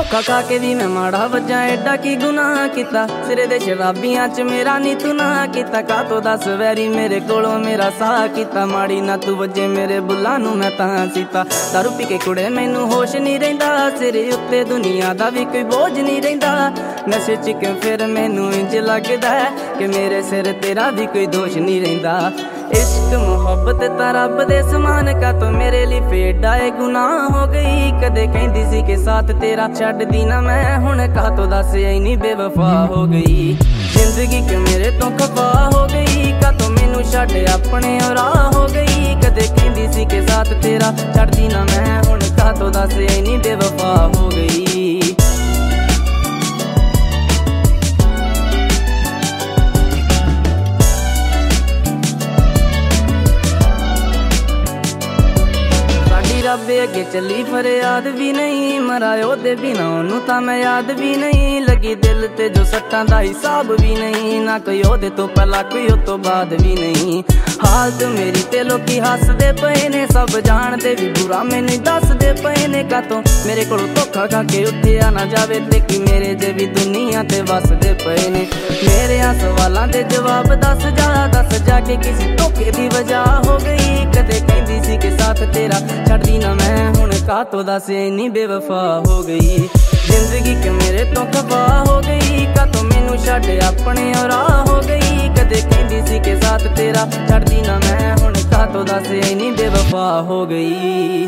धोखा खा के भी मैं माड़ा वजा एडा की गुनाह किता सिरे दे शराबियां च मेरा नी तू ना किता का तो दस वैरी मेरे कोलों मेरा साह किता माड़ी ना तू वजे मेरे बुल्ला नू मैं तां सीता दारू पी के कुड़े मैनू होश नहीं रहिंदा सिरे उत्ते दुनिया दा भी कोई बोझ नहीं रहिंदा नशे च क्यों फिर मैनू इंज लगदा है कि मेरे सिर तेरा भी कोई दोष नहीं रहिंदा इश्क मोहब्बत ता रब दे समान का तो मेरे लिए फेडा है गुनाह हो गई कदे कहंदी सी के साथ तेरा छड्ड दी ना मैं हुण का तो दस इन्नी बेवफा हो गई जिंदगी के मेरे तो खफा हो गई का तो मैनू छड्ड अपने और हो गई कदे कहंदी सी के साथ तेरा छड्ड दी ना मैं हुण का तो दस इन्नी बेवफा हो गई रब अगे चली फरियाद भी नहीं मराए ओदे बिना ओनू तां मैं याद भी नहीं लगी दिल ते जो सट्टां दा हिसाब भी नहीं ना कोई ओदे तो पहला कोई ओ तो बाद भी नहीं हालत मेरी ते लोकी हसदे पए ने सब जानदे भी बुरा मैनू दसदे पए ने का तो मेरे कोल धोखा खा के उठिया ना जावे ते कि मेरे जे भी दुनिया ते वसदे पए ने मेरे सवालां दे जवाब दस जा के किसी धोखे दी वजह हो गई कदे कहंदी सी के साथ तेरा छड्ड दी ना मैं हुण का तो दस इन्नी बेवफा हो गई जिंदगी के मेरे तो खफा हो गई का तो मैनू छड्ड अपने और हो गई कदे कहंदी सी के साथ तेरा छड्ड दी ना मैं हुण का तो दस इन्नी बेवफा हो गई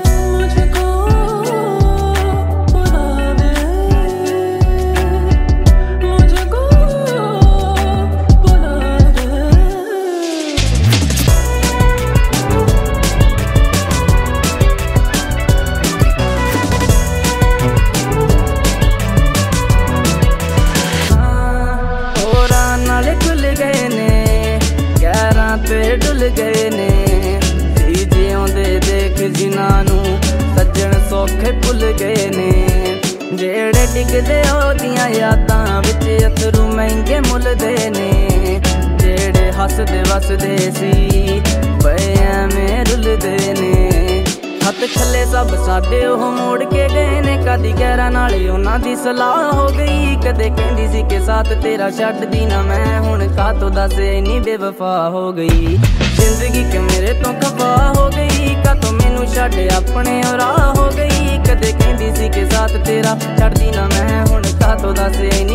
डुल गए ने जिउंदे देख जिन्हां सज्जन सौखे भुल गए ने जेड़े डिगदे ओदियां यादां विच अथरू महंगे मुलदे ने जेड़े हसदे वसदे सी पए ऐवें रुलदे ने हथ थले सब साडे ओह मोड़ के गए ने कदी गैरा नाले उन्हां दी सलाह हो गई कदे कहंदी सी के साथ तेरा छड्ड दी ना मैं हुण का तो दस इन्नी बेवफा हो गई जिंदगी के मेरे तो खफा हो गई का तो मैनू छड्ड अपने और हो गई कदे कहंदी सी के साथ तेरा छड्ड दी ना मैं हुण का तो दस